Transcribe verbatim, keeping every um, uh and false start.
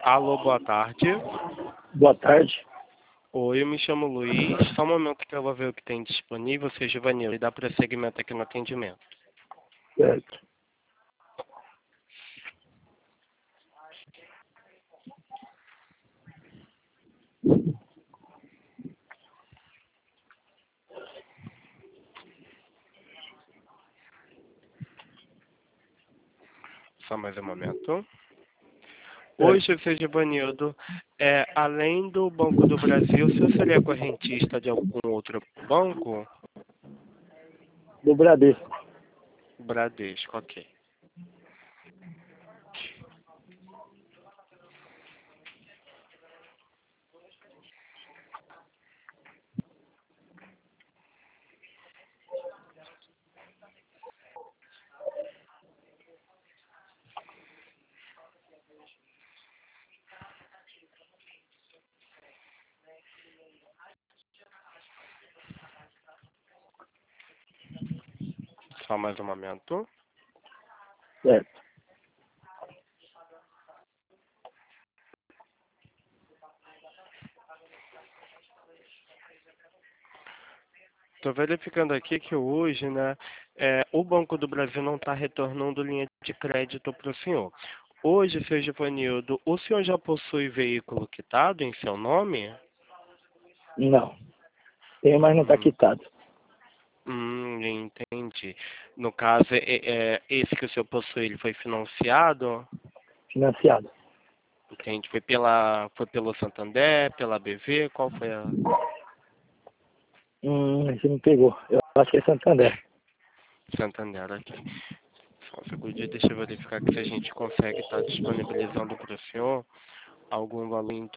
Alô, boa tarde. Boa tarde. Oi, eu me chamo Luiz. Só um momento que eu vou ver o que tem disponível, seu Givanil, e dá prosseguimento aqui no atendimento. Certo. Só mais um momento. Hoje, seu Givanildo, é, além do Banco do Brasil, o senhor seria correntista de algum outro banco? Do Bradesco. Bradesco, ok. Só mais um momento. Certo. Estou verificando aqui que hoje, né, é, o Banco do Brasil não está retornando linha de crédito para o senhor. Hoje, seu Givanildo, o senhor já possui veículo quitado em seu nome? Não. Tem, mas não está Hum, quitado. hum, entendi. No caso, é, é, esse que o senhor possui, ele foi financiado? Financiado. Entende? Foi pela, foi pelo Santander, pela B V? Qual foi a... Hum, você me pegou. Eu acho que é Santander. Santander aqui. Só um segundinho, deixa eu verificar aqui se a gente consegue estar disponibilizando para o senhor algum valor em